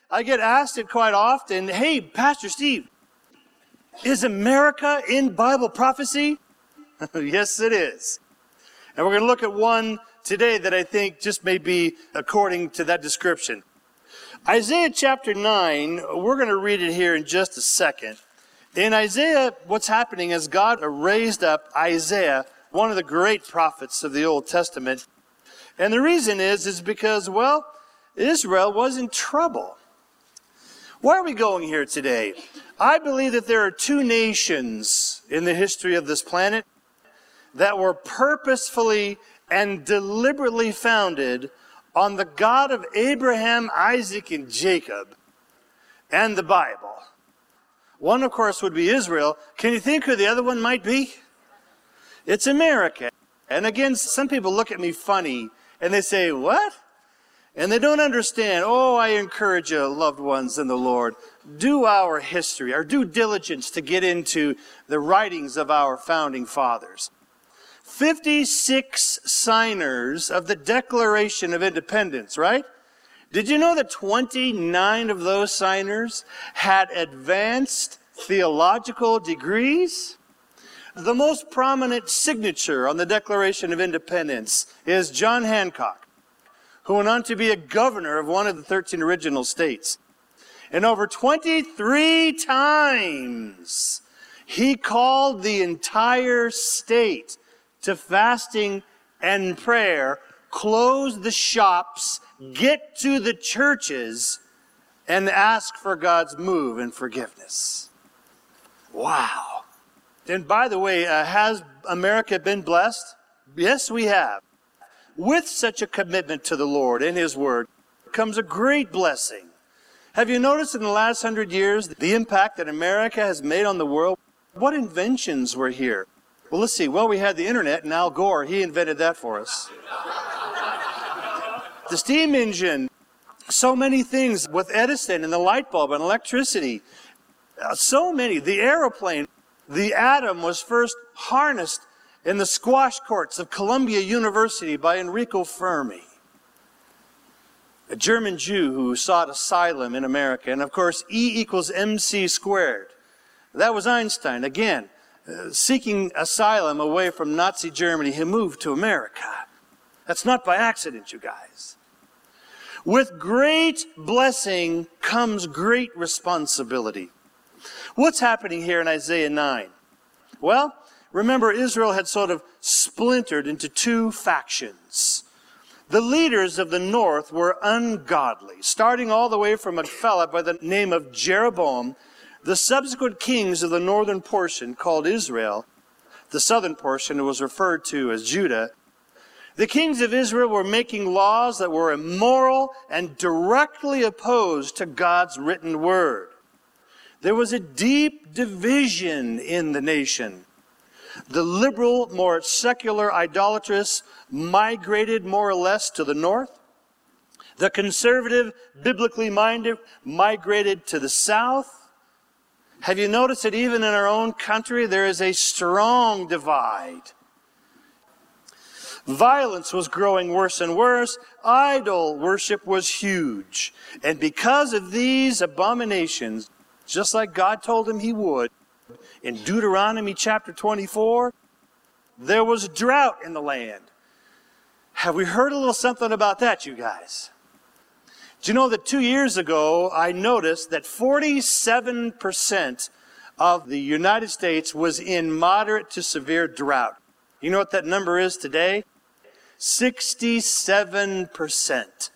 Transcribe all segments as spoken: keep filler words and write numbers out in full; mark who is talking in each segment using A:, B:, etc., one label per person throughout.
A: I get asked it quite often, hey, Pastor Steve, is America in Bible prophecy? Yes, it is. And we're going to look at one today that I think just may be according to that description. Isaiah chapter nine, we're going to read it here in just a second. In Isaiah, what's happening is God raised up Isaiah, one of the great prophets of the Old Testament. And the reason is, is because, well, Israel was in trouble. Why are we going here today? I believe that there are two nations in the history of this planet that were purposefully and deliberately founded on the God of Abraham, Isaac, and Jacob, and the Bible. One, of course, would be Israel. Can you think who the other one might be? It's America. And again, some people look at me funny, and they say, what? And they don't understand. Oh, I encourage you, loved ones in the Lord, do our history, our due diligence to get into the writings of our founding fathers. fifty-six signers of the Declaration of Independence, right? Did you know that twenty-nine of those signers had advanced theological degrees? The most prominent signature on the Declaration of Independence is John Hancock, who went on to be a governor of one of the thirteen original states. And over twenty-three times, he called the entire state to fasting and prayer, close the shops, get to the churches, and ask for God's move and forgiveness. Wow. And by the way, uh, has America been blessed? Yes, we have. With such a commitment to the Lord and His Word comes a great blessing. Have you noticed in the last hundred years the impact that America has made on the world? What inventions were here? Well, let's see. Well, we had the internet, and Al Gore, he invented that for us. The steam engine, so many things with Edison and the light bulb and electricity. Uh, so many. The airplane. The atom was first harnessed in the squash courts of Columbia University by Enrico Fermi, a German Jew who sought asylum in America. And of course, E equals mc squared. That was Einstein. Again, uh, seeking asylum away from Nazi Germany, he moved to America. That's not by accident, you guys. With great blessing comes great responsibility. What's happening here in Isaiah nine? Well, remember, Israel had sort of splintered into two factions. The leaders of the north were ungodly, starting all the way from a fellow by the name of Jeroboam. The subsequent kings of the northern portion, called Israel, the southern portion was referred to as Judah. The kings of Israel were making laws that were immoral and directly opposed to God's written word. There was a deep division in the nation. The liberal, more secular, idolatrous migrated more or less to the north. The conservative, biblically minded migrated to the south. Have you noticed that even in our own country there is a strong divide? Violence was growing worse and worse. Idol worship was huge. And because of these abominations, just like God told him He would, in Deuteronomy chapter twenty-four, there was a drought in the land. Have we heard a little something about that, you guys? Do you know that two years ago, I noticed that forty-seven percent of the United States was in moderate to severe drought. You know what that number is today? sixty-seven percent.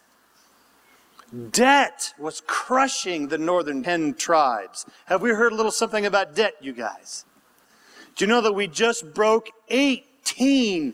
A: Debt was crushing the northern ten tribes. Have we heard a little something about debt, you guys? Do you know that we just broke eighteen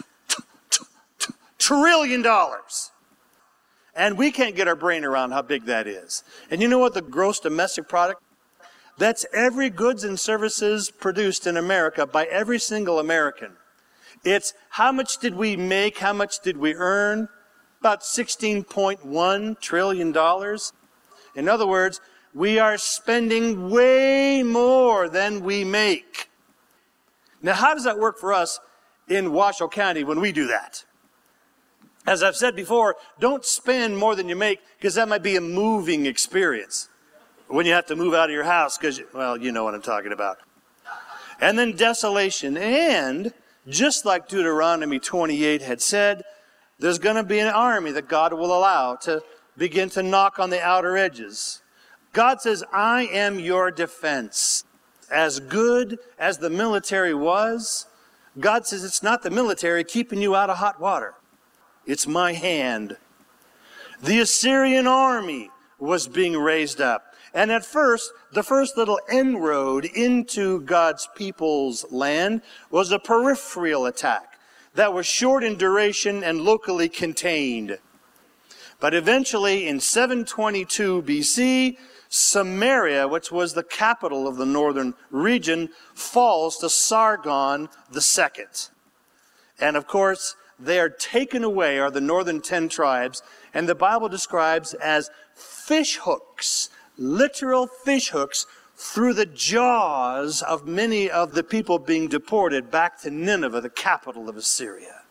A: trillion dollars? And we can't get our brain around how big that is. And you know what the gross domestic product? That's every goods and services produced in America by every single American. It's how much did we make, how much did we earn? About sixteen point one trillion dollars. In other words, we are spending way more than we make. Now, how does that work for us in Washoe County when we do that? As I've said before, don't spend more than you make, because that might be a moving experience when you have to move out of your house because, well, you know what I'm talking about. And then desolation. And just like Deuteronomy twenty-eight had said, there's going to be an army that God will allow to begin to knock on the outer edges. God says, I am your defense. As good as the military was, God says it's not the military keeping you out of hot water. It's my hand. The Assyrian army was being raised up. And at first, the first little inroad into God's people's land was a peripheral attack that was short in duration and locally contained. But eventually, in seven twenty-two B C, Samaria, which was the capital of the northern region, falls to Sargon the Second. And of course, they are taken away, are the northern ten tribes, and the Bible describes as fish hooks, literal fish hooks, through the jaws of many of the people being deported back to Nineveh, the capital of Assyria.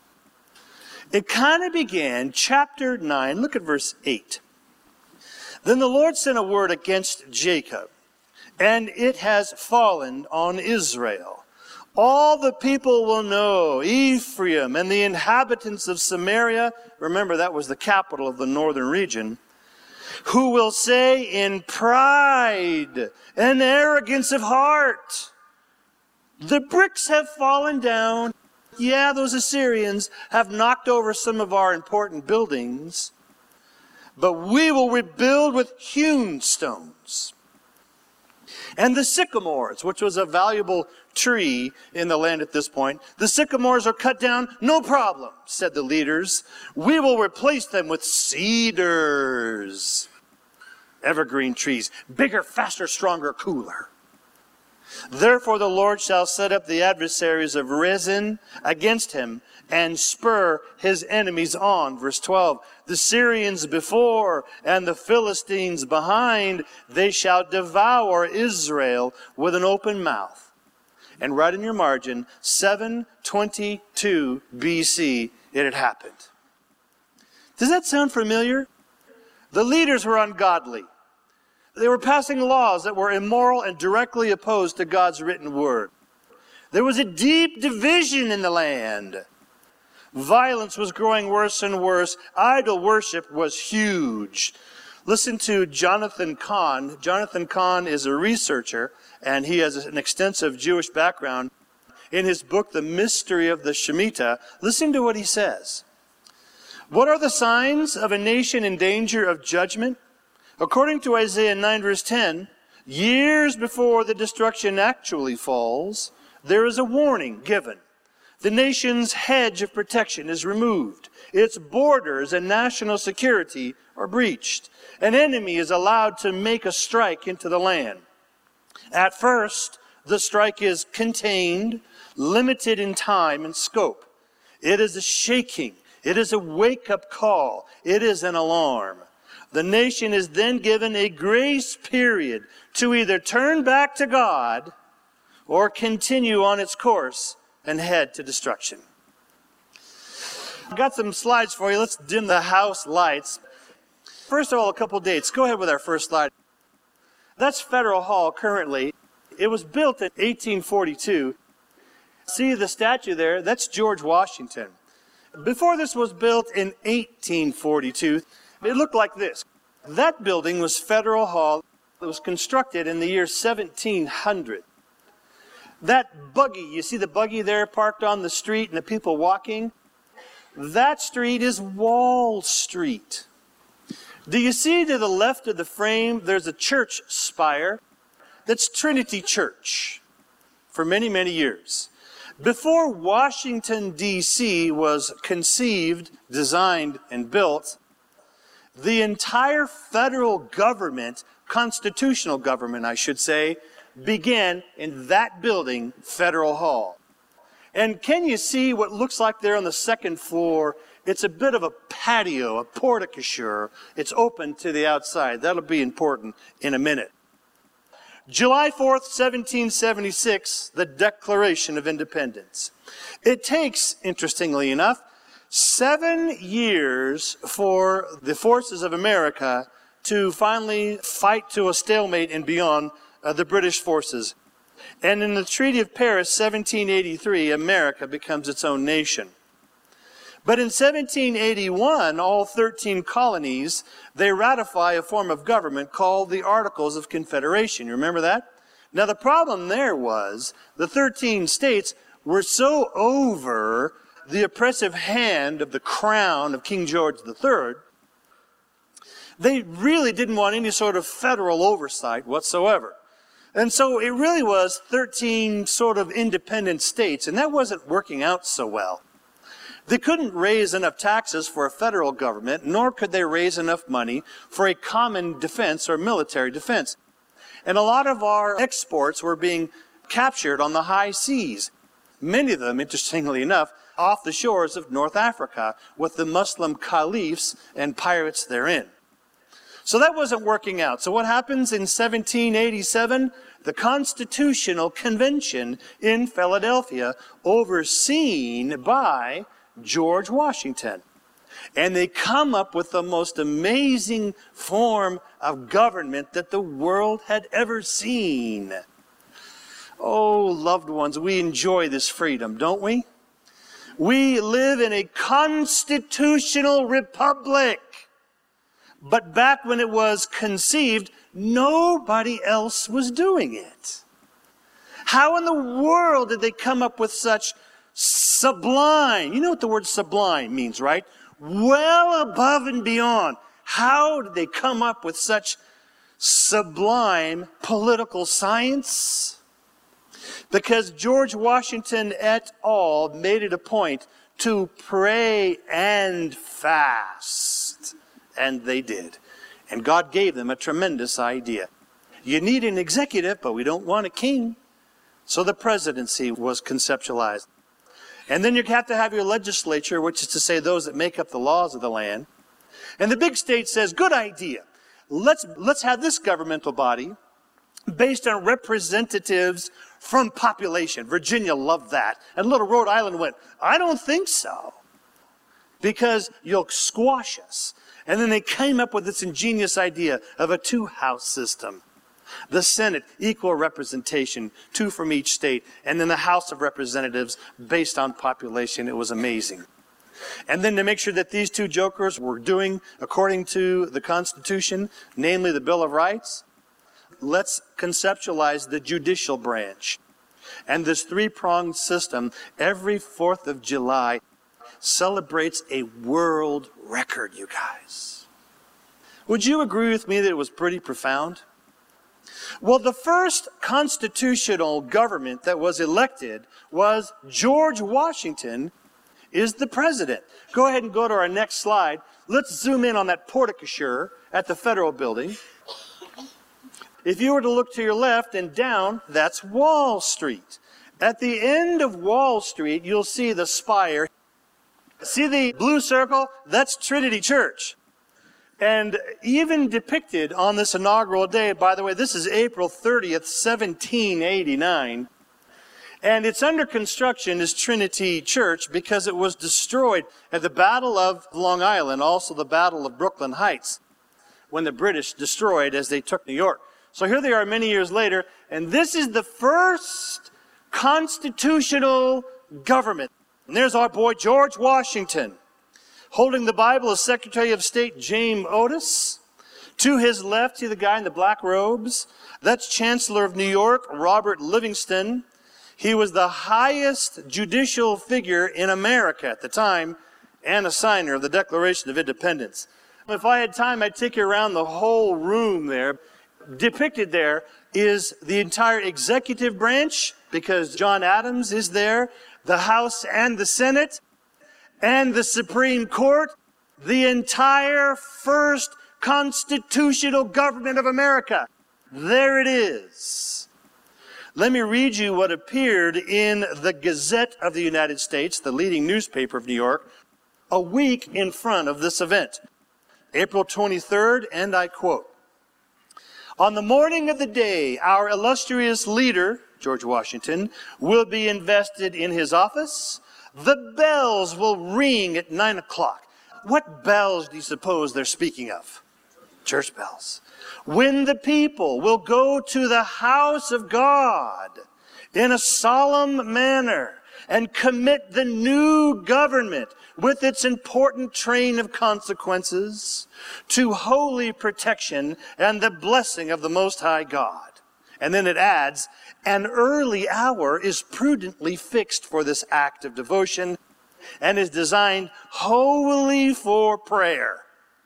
A: It kind of began, chapter nine, look at verse eight. Then the Lord sent a word against Jacob, and it has fallen on Israel. All the people will know, Ephraim and the inhabitants of Samaria, remember that was the capital of the northern region, who will say in pride and arrogance of heart, the bricks have fallen down. Yeah, those Assyrians have knocked over some of our important buildings, but we will rebuild with hewn stones. And the sycamores, which was a valuable tree in the land at this point, the sycamores are cut down, no problem, said the leaders. We will replace them with cedars. Evergreen trees, bigger, faster, stronger, cooler. Therefore the Lord shall set up the adversaries of Rezin against him and spur his enemies on. Verse twelve, the Syrians before and the Philistines behind, they shall devour Israel with an open mouth. And right in your margin, seven twenty-two B C, it had happened. Does that sound familiar? The leaders were ungodly. They were passing laws that were immoral and directly opposed to God's written word. There was a deep division in the land. Violence was growing worse and worse. Idol worship was huge. Listen to Jonathan Cahn. Jonathan Cahn is a researcher, and he has an extensive Jewish background. In his book, The Mystery of the Shemitah, listen to what he says. What are the signs of a nation in danger of judgment? According to Isaiah nine verse ten, years before the destruction actually falls, there is a warning given. The nation's hedge of protection is removed. Its borders and national security are breached. An enemy is allowed to make a strike into the land. At first, the strike is contained, limited in time and scope. It is a shaking. It is a wake-up call. It is an alarm. The nation is then given a grace period to either turn back to God or continue on its course and head to destruction. I've got some slides for you. Let's dim the house lights. First of all, a couple dates. Go ahead with our first slide. That's Federal Hall currently. It was built in eighteen forty-two. See the statue there? That's George Washington. Before this was built in eighteen forty-two, it looked like this. That building was Federal Hall. It was constructed in the year seventeen hundred. That buggy, you see the buggy there parked on the street and the people walking? That street is Wall Street. Do you see to the left of the frame, there's a church spire? That's Trinity Church for many, many years. Before Washington, D C was conceived, designed, and built, the entire federal government, constitutional government, I should say, began in that building, Federal Hall. And can you see what looks like there on the second floor? It's a bit of a patio, a porticosure. It's open to the outside. That'll be important in a minute. July fourth, seventeen seventy-six, the Declaration of Independence. It takes, interestingly enough, Seven years for the forces of America to finally fight to a stalemate and beyond uh, the British forces. And in the Treaty of Paris, seventeen eighty-three, America becomes its own nation. But in seventeen eighty-one, all thirteen colonies, they ratify a form of government called the Articles of Confederation. You remember that? Now the problem there was the thirteen states were so over the oppressive hand of the crown of King George the Third, they really didn't want any sort of federal oversight whatsoever. And so it really was thirteen sort of independent states, and that wasn't working out so well. They couldn't raise enough taxes for a federal government, nor could they raise enough money for a common defense or military defense. And a lot of our exports were being captured on the high seas. Many of them, interestingly enough, off the shores of North Africa with the Muslim caliphs and pirates therein. So that wasn't working out. So what happens in seventeen eighty-seven? The Constitutional Convention in Philadelphia, overseen by George Washington. And they come up with the most amazing form of government that the world had ever seen. Oh, loved ones, we enjoy this freedom, don't we? We live in a constitutional republic. But back when it was conceived, nobody else was doing it. How in the world did they come up with such sublime, you know what the word sublime means, right? Well above and beyond. How did they come up with such sublime political science? Because George Washington et al. Made it a point to pray and fast. And they did. And God gave them a tremendous idea. You need an executive, but we don't want a king. So the presidency was conceptualized. And then you have to have your legislature, which is to say those that make up the laws of the land. And the big state says, good idea. Let's, let's have this governmental body based on representatives from population. Virginia loved that. And little Rhode Island went, I don't think so. Because you'll squash us. And then they came up with this ingenious idea of a two-house system. The Senate, equal representation, two from each state. And then the House of Representatives based on population. It was amazing. And then to make sure that these two jokers were doing according to the Constitution, namely the Bill of Rights, let's conceptualize the judicial branch. And this three-pronged system, every fourth of July, celebrates a world record, you guys. Would you agree with me that it was pretty profound? Well, the first constitutional government that was elected was George Washington is the president. Go ahead and go to our next slide. Let's zoom in on that porticature at the Federal Building. If you were to look to your left and down, that's Wall Street. At the end of Wall Street, you'll see the spire. See the blue circle? That's Trinity Church. And even depicted on this inaugural day, by the way, this is April thirtieth, seventeen eighty-nine. And it's under construction is Trinity Church because it was destroyed at the Battle of Long Island, also the Battle of Brooklyn Heights, when the British destroyed as they took New York. So here they are many years later, and this is the first constitutional government. And there's our boy George Washington. Holding the Bible is Secretary of State James Otis. To his left, see the guy in the black robes? That's Chancellor of New York, Robert Livingston. He was the highest judicial figure in America at the time and a signer of the Declaration of Independence. If I had time, I'd take you around the whole room there. Depicted there is the entire executive branch because John Adams is there, the House and the Senate, and the Supreme Court, the entire first constitutional government of America. There it is. Let me read you what appeared in the Gazette of the United States, the leading newspaper of New York, a week in front of this event. April twenty-third, and I quote, "On the morning of the day, our illustrious leader, George Washington, will be invested in his office, The bells will ring at nine o'clock. What bells do you suppose they're speaking of? Church bells. When the people will go to the house of God in a solemn manner and commit the new government with its important train of consequences to holy protection and the blessing of the Most High God. And then it adds, an early hour is prudently fixed for this act of devotion and is designed wholly for prayer.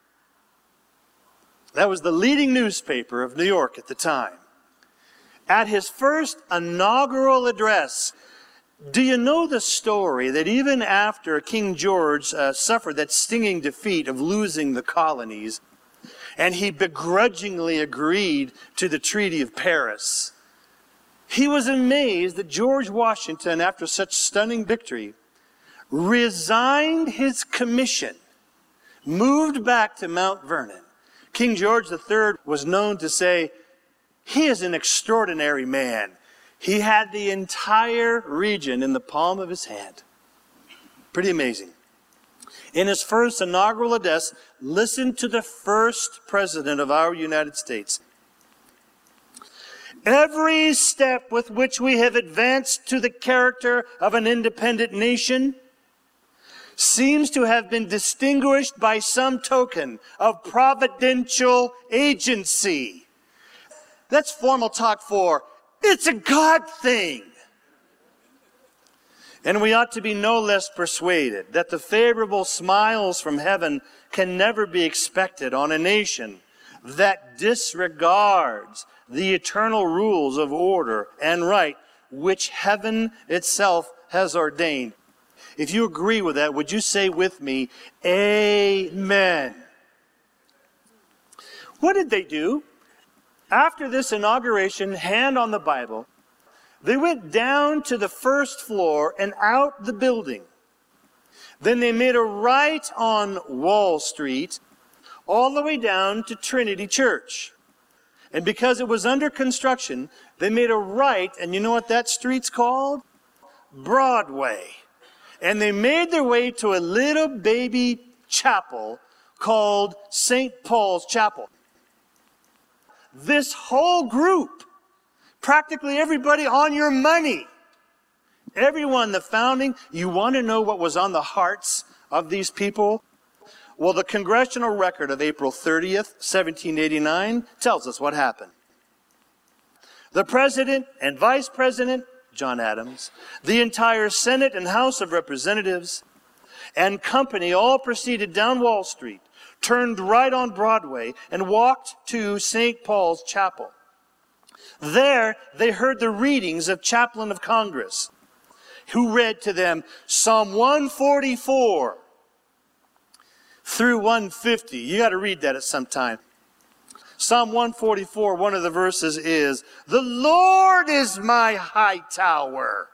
A: That was the leading newspaper of New York at the time. At his first inaugural address, do you know the story that even after King George uh, suffered that stinging defeat of losing the colonies, and he begrudgingly agreed to the Treaty of Paris, he was amazed that George Washington, after such stunning victory, resigned his commission, moved back to Mount Vernon. King George the Third was known to say, he is an extraordinary man. He had the entire region in the palm of his hand. Pretty amazing. In his first inaugural address, listen to the first president of our United States. Every step with which we have advanced to the character of an independent nation seems to have been distinguished by some token of providential agency. That's formal talk for, it's a God thing. And we ought to be no less persuaded that the favorable smiles from heaven can never be expected on a nation that disregards the eternal rules of order and right which heaven itself has ordained. If you agree with that, would you say with me, Amen? What did they do? After this inauguration, hand on the Bible, they went down to the first floor and out the building. Then they made a right on Wall Street, all the way down to Trinity Church. And because it was under construction, they made a right, and you know what that street's called? Broadway. And they made their way to a little baby chapel called Saint Paul's Chapel. This whole group, practically everybody on your money, everyone, the founding, you want to know what was on the hearts of these people? Well, the congressional record of April thirtieth, seventeen eighty-nine tells us what happened. The president and vice president, John Adams, the entire Senate and House of Representatives, and company all proceeded down Wall Street, turned right on Broadway, and walked to Saint Paul's Chapel. There, they heard the readings of Chaplain of Congress, who read to them Psalm one forty-four through one fifty. You got to read that at some time. Psalm one forty-four, one of the verses is, the Lord is my high tower.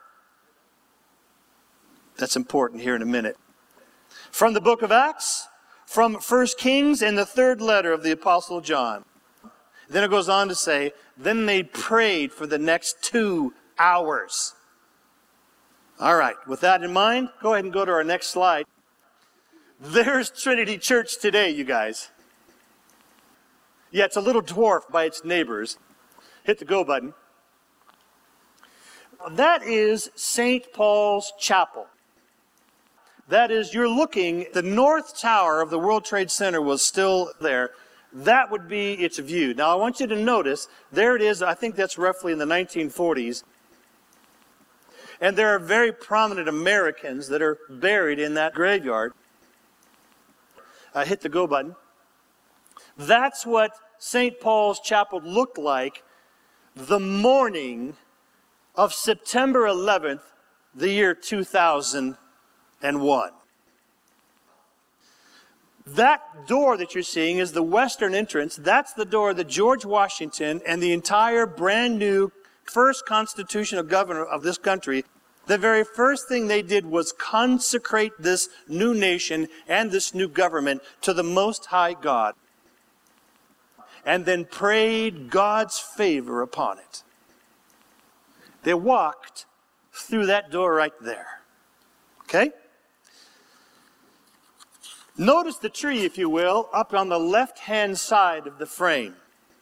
A: That's important here in a minute. From the book of Acts, from First Kings, and the third letter of the Apostle John. Then it goes on to say, then they prayed for the next two hours. All right, with that in mind, go ahead and go to our next slide. There's Trinity Church today, you guys. Yeah, it's a little dwarfed by its neighbors. Hit the go button. That is Saint Paul's Chapel. That is, you're looking, the north tower of the World Trade Center was still there. That would be its view. Now, I want you to notice, there it is, I think that's roughly in the nineteen forties. And there are very prominent Americans that are buried in that graveyard. Uh, hit the go button. That's what Saint Paul's Chapel looked like the morning of September eleventh, the year two thousand one. That door that you're seeing is the western entrance. That's the door that George Washington and the entire brand new first constitutional governor of this country, the very first thing they did was consecrate this new nation and this new government to the Most High God. And then prayed God's favor upon it. They walked through that door right there. Okay? Notice the tree, if you will, up on the left-hand side of the frame.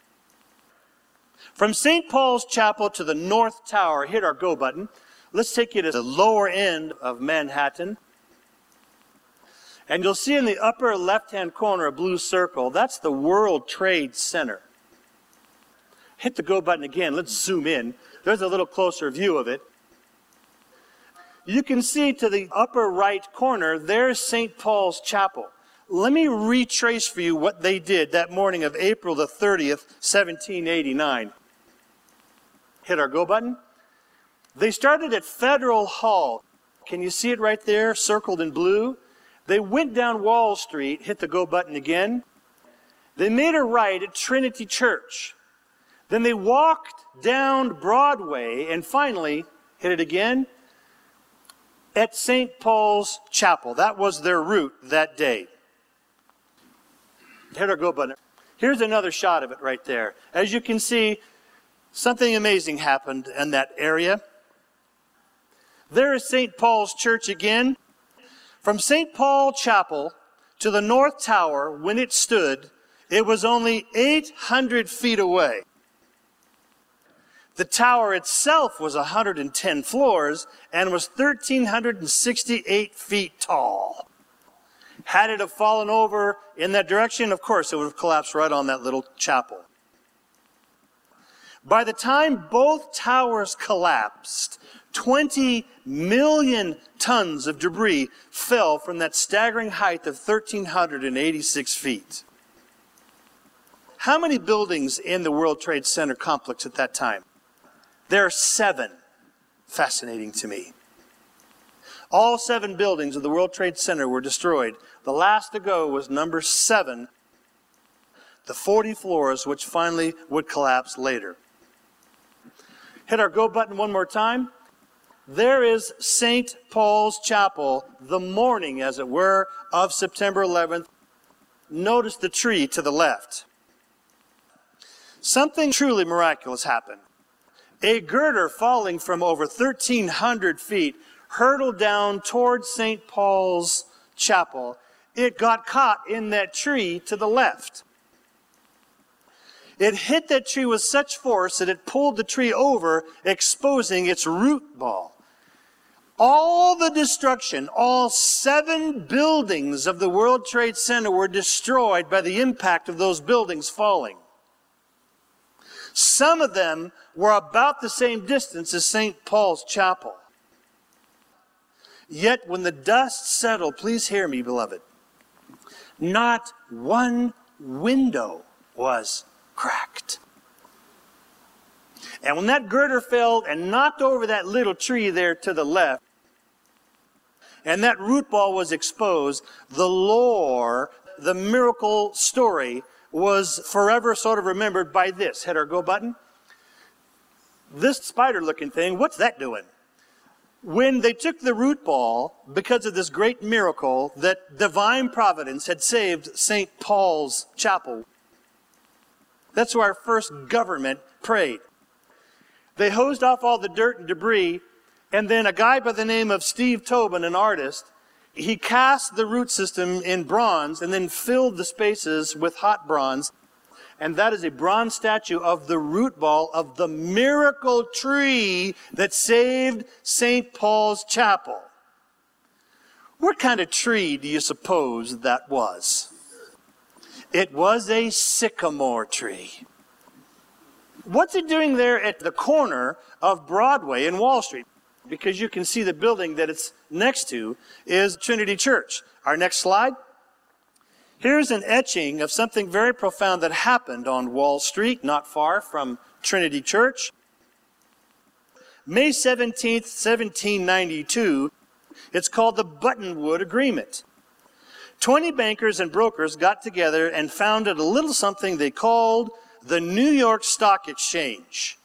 A: From Saint Paul's Chapel to the North Tower, hit our go button. Let's take you to the lower end of Manhattan. And you'll see in the upper left-hand corner a blue circle. That's the World Trade Center. Hit the go button again. Let's zoom in. There's a little closer view of it. You can see to the upper right corner, there's Saint Paul's Chapel. Let me retrace for you what they did that morning of April the thirtieth, seventeen eighty-nine. Hit our go button. They started at Federal Hall. Can you see it right there, circled in blue? They went down Wall Street, hit the go button again. They made a right at Trinity Church. Then they walked down Broadway and finally, hit it again, at Saint Paul's Chapel. That was their route that day. Hit our go button. Here's another shot of it right there. As you can see, something amazing happened in that area. There is Saint Paul's Church again. From Saint Paul Chapel to the North Tower, when it stood, it was only eight hundred feet away. The tower itself was one hundred ten floors and was one thousand three hundred sixty-eight feet tall. Had it have fallen over in that direction, of course, it would have collapsed right on that little chapel. By the time both towers collapsed, twenty million tons of debris fell from that staggering height of one thousand three hundred eighty-six feet. How many buildings in the World Trade Center complex at that time? There are seven. Fascinating to me. All seven buildings of the World Trade Center were destroyed. The last to go was number seven, the forty floors, which finally would collapse later. Hit our go button one more time. There is Saint Paul's Chapel, the morning, as it were, of September eleventh. Notice the tree to the left. Something truly miraculous happened. A girder falling from over thirteen hundred feet hurtled down towards Saint Paul's Chapel. It got caught in that tree to the left. It hit that tree with such force that it pulled the tree over, exposing its root ball. All the destruction, all seven buildings of the World Trade Center were destroyed by the impact of those buildings falling. Some of them were about the same distance as Saint Paul's Chapel. Yet when the dust settled, please hear me, beloved, not one window was cracked. And when that girder fell and knocked over that little tree there to the left, and that root ball was exposed, the lore, the miracle story was forever sort of remembered by this. Hit our go button. This spider-looking thing, what's that doing? When they took the root ball, because of this great miracle that divine providence had saved Saint Paul's Chapel, that's where our first government prayed. They hosed off all the dirt and debris, and then a guy by the name of Steve Tobin, an artist, he cast the root system in bronze and then filled the spaces with hot bronze. And that is a bronze statue of the root ball of the miracle tree that saved Saint Paul's Chapel. What kind of tree do you suppose that was? It was a sycamore tree. What's it doing there at the corner of Broadway and Wall Street? Because you can see the building that it's next to is Trinity Church. Our next slide. Here's an etching of something very profound that happened on Wall Street, not far from Trinity Church. May seventeenth, seventeen ninety-two, it's called the Buttonwood Agreement. Twenty bankers and brokers got together and founded a little something they called the New York Stock Exchange.